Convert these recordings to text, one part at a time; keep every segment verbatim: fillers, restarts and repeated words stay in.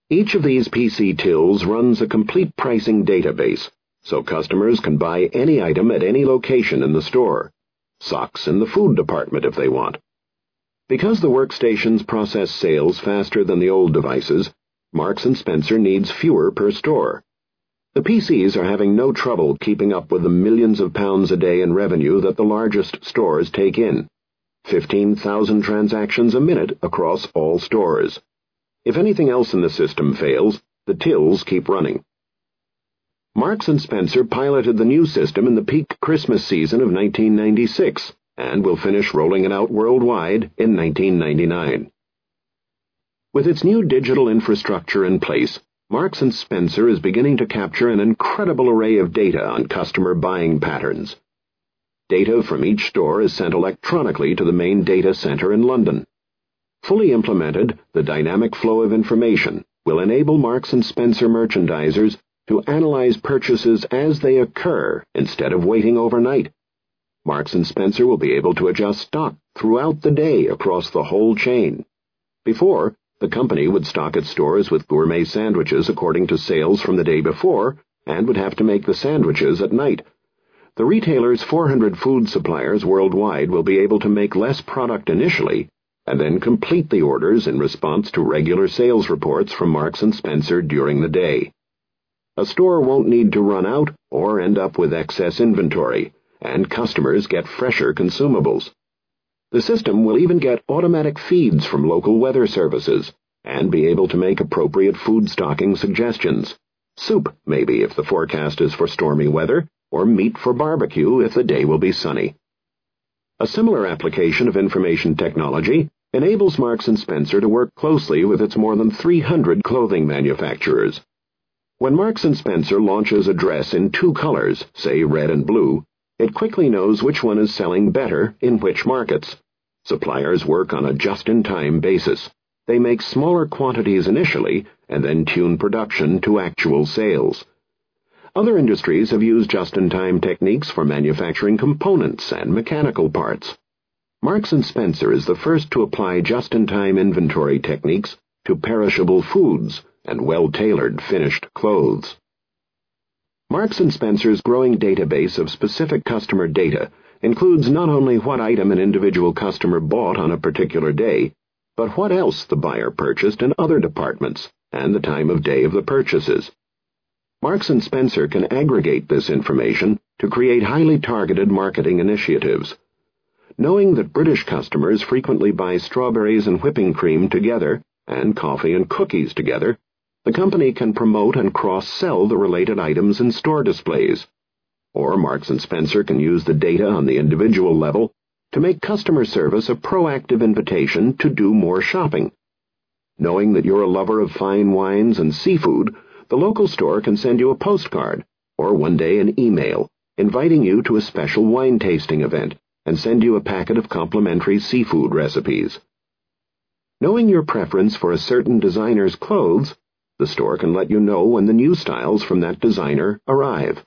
Each of these P C tills runs a complete pricing database, so customers can buy any item at any location in the store. Socks in the food department if they want. Because the workstations process sales faster than the old devices, Marks and Spencer needs fewer per store. The P Cs are having no trouble keeping up with the millions of pounds a day in revenue that the largest stores take in. fifteen thousand transactions a minute across all stores. If anything else in the system fails, the tills keep running. Marks and Spencer piloted the new system in the peak Christmas season of nineteen ninety-six, and will finish rolling it out worldwide in nineteen ninety-nine. With its new digital infrastructure in place, Marks and Spencer is beginning to capture an incredible array of data on customer buying patterns. Data from each store is sent electronically to the main data center in London. Fully implemented, the dynamic flow of information will enable Marks and Spencer merchandisers to analyze purchases as they occur instead of waiting overnight. Marks and Spencer will be able to adjust stock throughout the day across the whole chain. Before, the company would stock its stores with gourmet sandwiches according to sales from the day before and would have to make the sandwiches at night. The retailer's four hundred food suppliers worldwide will be able to make less product initially and then complete the orders in response to regular sales reports from Marks and Spencer during the day. A store won't need to run out or end up with excess inventory, and customers get fresher consumables. The system will even get automatic feeds from local weather services and be able to make appropriate food stocking suggestions. Soup, maybe, if the forecast is for stormy weather, or meat for barbecue if the day will be sunny. A similar application of information technology enables Marks and Spencer to work closely with its more than three hundred clothing manufacturers. When Marks and Spencer launches a dress in two colors, say red and blue, it quickly knows which one is selling better in which markets. Suppliers work on a just-in-time basis. They make smaller quantities initially and then tune production to actual sales. Other industries have used just-in-time techniques for manufacturing components and mechanical parts. Marks and Spencer is the first to apply just-in-time inventory techniques to perishable foods and well-tailored finished clothes. Marks and Spencer's growing database of specific customer data includes not only what item an individual customer bought on a particular day, but what else the buyer purchased in other departments and the time of day of the purchases. Marks and Spencer can aggregate this information to create highly targeted marketing initiatives. Knowing that British customers frequently buy strawberries and whipping cream together and coffee and cookies together, the company can promote and cross-sell the related items in store displays. Or Marks and Spencer can use the data on the individual level to make customer service a proactive invitation to do more shopping. Knowing that you're a lover of fine wines and seafood, the local store can send you a postcard, or one day an email, inviting you to a special wine tasting event, and send you a packet of complimentary seafood recipes. Knowing your preference for a certain designer's clothes, the store can let you know when the new styles from that designer arrive.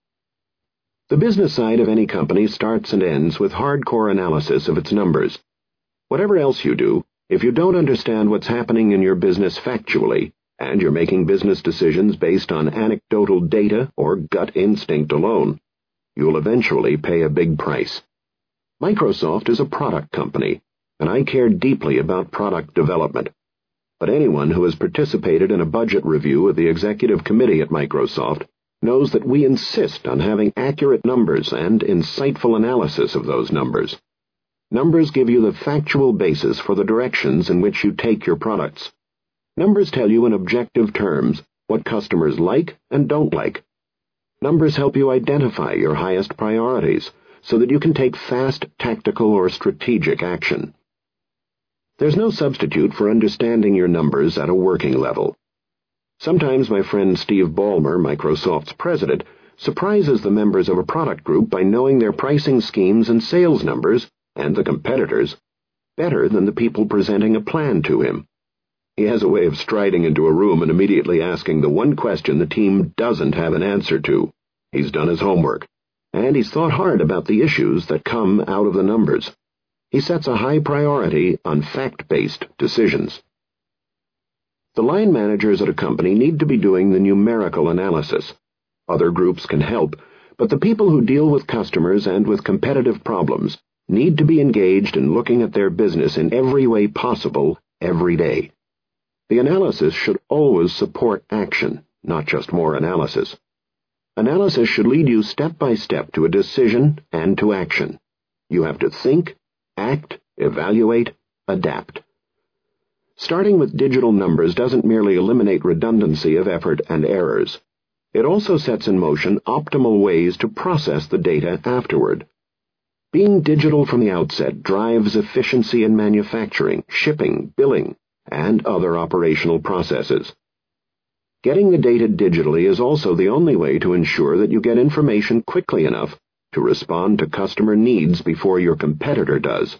The business side of any company starts and ends with hardcore analysis of its numbers. Whatever else you do, if you don't understand what's happening in your business factually, and you're making business decisions based on anecdotal data or gut instinct alone, you'll eventually pay a big price. Microsoft is a product company, and I care deeply about product development. But anyone who has participated in a budget review of the executive committee at Microsoft knows that we insist on having accurate numbers and insightful analysis of those numbers. Numbers give you the factual basis for the directions in which you take your products. Numbers tell you in objective terms what customers like and don't like. Numbers help you identify your highest priorities so that you can take fast, tactical, or strategic action. There's no substitute for understanding your numbers at a working level. Sometimes my friend Steve Ballmer, Microsoft's president, surprises the members of a product group by knowing their pricing schemes and sales numbers, and the competitors, better than the people presenting a plan to him. He has a way of striding into a room and immediately asking the one question the team doesn't have an answer to. He's done his homework, and he's thought hard about the issues that come out of the numbers. He sets a high priority on fact-based decisions. The line managers at a company need to be doing the numerical analysis. Other groups can help, but the people who deal with customers and with competitive problems need to be engaged in looking at their business in every way possible, every day. The analysis should always support action, not just more analysis. Analysis should lead you step by step to a decision and to action. You have to think, act, evaluate, adapt. Starting with digital numbers doesn't merely eliminate redundancy of effort and errors. It also sets in motion optimal ways to process the data afterward. Being digital from the outset drives efficiency in manufacturing, shipping, billing, and other operational processes. Getting the data digitally is also the only way to ensure that you get information quickly enough to respond to customer needs before your competitor does.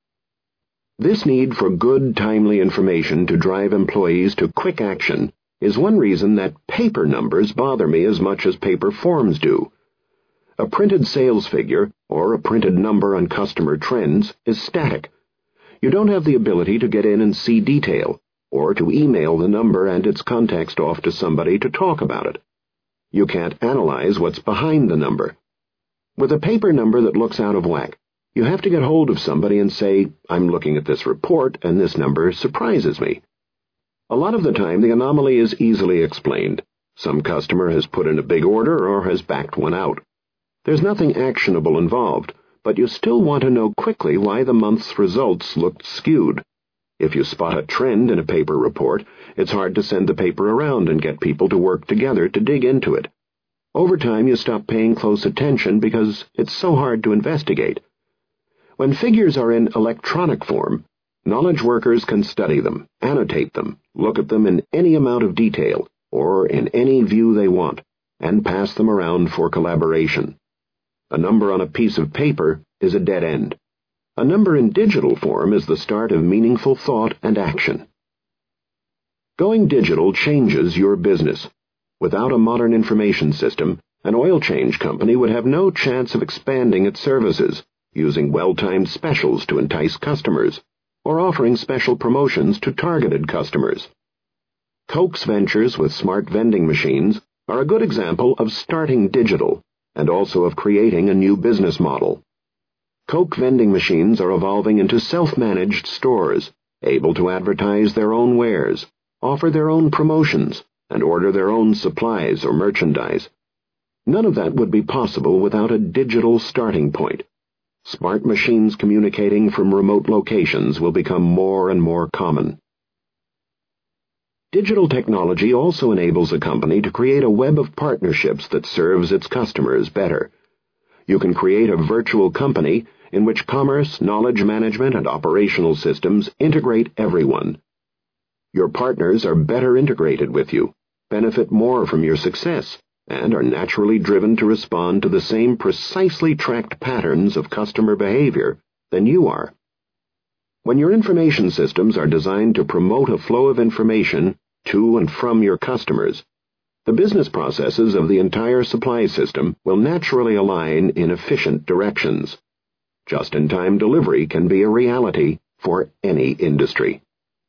This need for good, timely information to drive employees to quick action is one reason that paper numbers bother me as much as paper forms do. A printed sales figure or a printed number on customer trends is static. You don't have the ability to get in and see detail, or to email the number and its context off to somebody to talk about it. You can't analyze what's behind the number. With a paper number that looks out of whack, you have to get hold of somebody and say, "I'm looking at this report, and this number surprises me." A lot of the time, the anomaly is easily explained. Some customer has put in a big order or has backed one out. There's nothing actionable involved, but you still want to know quickly why the month's results looked skewed. If you spot a trend in a paper report, it's hard to send the paper around and get people to work together to dig into it. Over time, you stop paying close attention because it's so hard to investigate. When figures are in electronic form, knowledge workers can study them, annotate them, look at them in any amount of detail, or in any view they want, and pass them around for collaboration. A number on a piece of paper is a dead end. A number in digital form is the start of meaningful thought and action. Going digital changes your business. Without a modern information system, an oil change company would have no chance of expanding its services, using well-timed specials to entice customers, or offering special promotions to targeted customers. Coke's ventures with smart vending machines are a good example of starting digital, and also of creating a new business model. Coke vending machines are evolving into self-managed stores, able to advertise their own wares, offer their own promotions, and order their own supplies or merchandise. None of that would be possible without a digital starting point. Smart machines communicating from remote locations will become more and more common. Digital technology also enables a company to create a web of partnerships that serves its customers better. You can create a virtual company in which commerce, knowledge management, and operational systems integrate everyone. Your partners are better integrated with you, benefit more from your success, and are naturally driven to respond to the same precisely tracked patterns of customer behavior than you are. When your information systems are designed to promote a flow of information to and from your customers, the business processes of the entire supply system will naturally align in efficient directions. Just-in-time delivery can be a reality for any industry.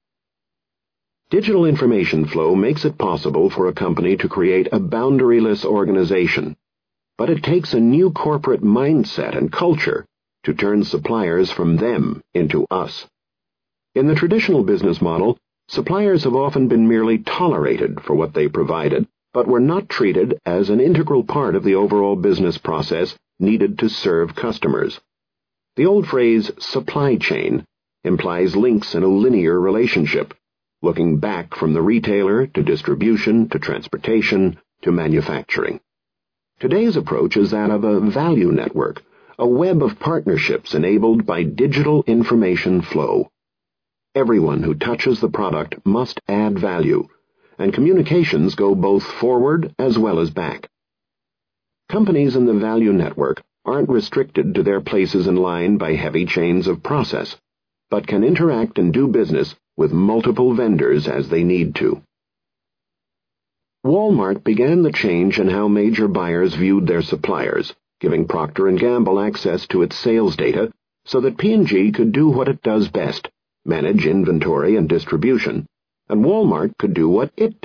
Digital information flow makes it possible for a company to create a boundaryless organization, but it takes a new corporate mindset and culture to turn suppliers from them into us. In the traditional business model, suppliers have often been merely tolerated for what they provided, but were not treated as an integral part of the overall business process needed to serve customers. The old phrase, supply chain, implies links in a linear relationship, looking back from the retailer to distribution to transportation to manufacturing. Today's approach is that of a value network, a web of partnerships enabled by digital information flow. Everyone who touches the product must add value, and communications go both forward as well as back. Companies in the value network aren't restricted to their places in line by heavy chains of process, but can interact and do business with multiple vendors as they need to. Walmart began the change in how major buyers viewed their suppliers, giving Procter and Gamble access to its sales data so that P and G could do what it does best, manage inventory and distribution, and Walmart could do what it